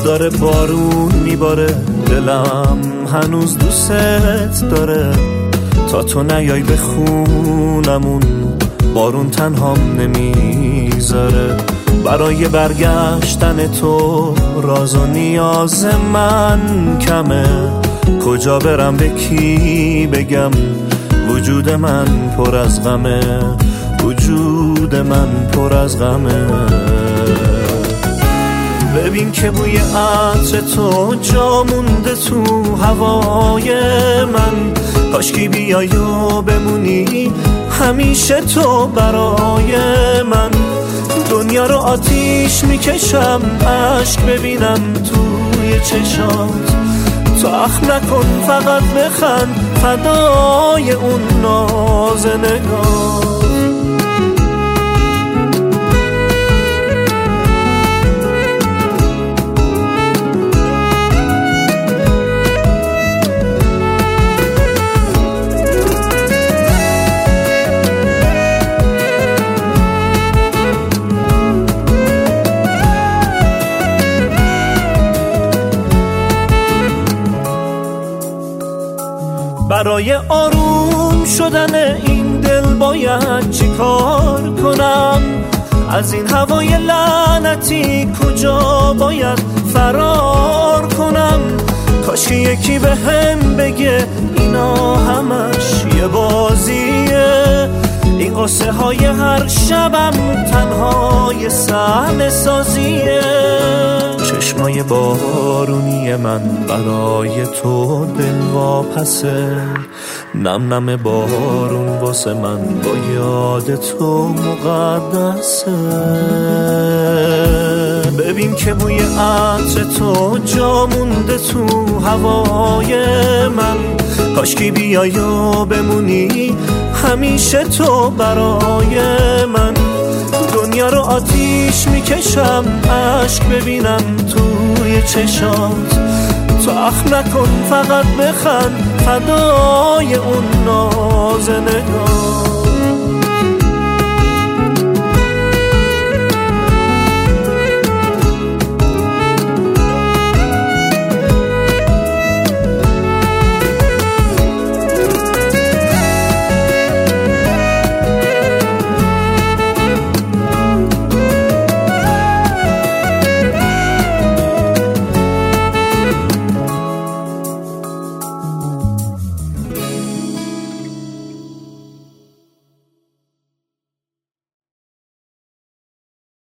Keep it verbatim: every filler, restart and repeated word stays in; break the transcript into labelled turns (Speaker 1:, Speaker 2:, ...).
Speaker 1: داره بارون میباره، دلم هنوز دوست داره. تا تو نیای به خونمون بارون تنهام نمیذاره. برای برگشتن تو راز و نیاز من کمه. کجا برم به کی بگم وجود من پر از غمه، وجود من پر از غمه. ببین که بوی عطر تو جا مونده تو هوای من. کاشکی بیای و بمونی همیشه تو برای من. دنیا رو آتیش میکشم عشق ببینم توی چشات. تو اخم نکن فقط بخند فدای اون ناز نگاه. برای آروم شدن این دل باید چی کار کنم؟ از این هوای لعنتی کجا باید فرار کنم؟ کاش که یکی به هم بگه اینا همش یه بازیه. این قصه های هر شبم تنهای صحنه سازیه. چشمای بارونی من برای تو دل واپسه. نم نم بارون واسه من با یاد تو مقدسه. ببین که بوی عطر تو جا مونده تو هوای من. کاشکی بیای و بمونی همیشه تو برای من. دنیا رو آتیش میکشم عشق ببینم توی چشات. تو اخم نکن فقط بخند فدای اون ناز نگاه.